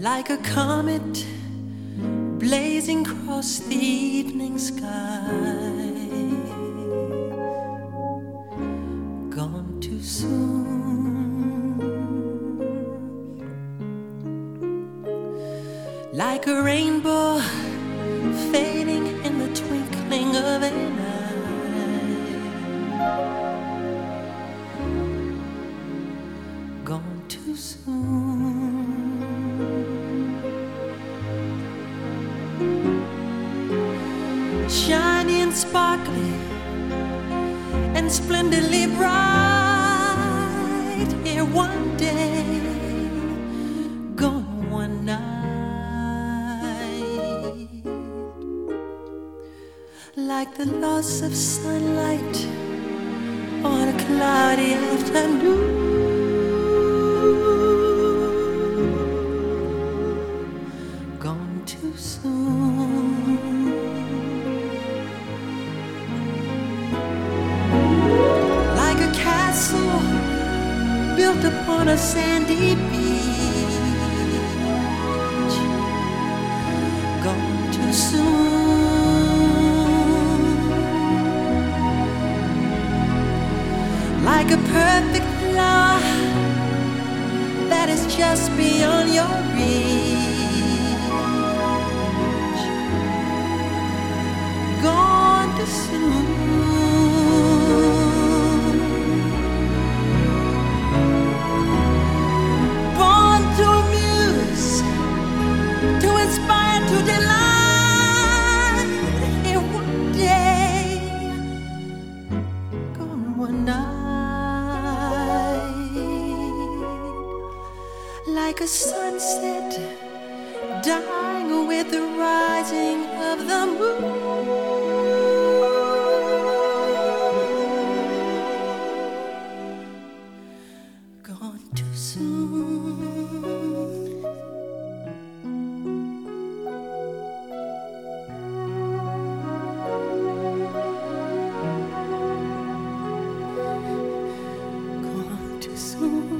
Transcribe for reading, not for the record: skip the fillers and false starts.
like a comet blazing across the evening sky. Gone too soon, like a rainbow fading in the twinkling of an eye. Gone too soon. Shiny and sparkly and splendidly bright, here one day, gone one night. Like the loss of sunlight on a cloudy afternoon. Gone too soon. Like a castle built upon a sandy beach. Gone too soon. Like a perfect love that is just beyond your reach. Gone too soon. Born to amuse, to inspire, to delight. Here one day, gone one night. Like a sunset dying with the rising of the moon. Gone too soon. Gone too soon.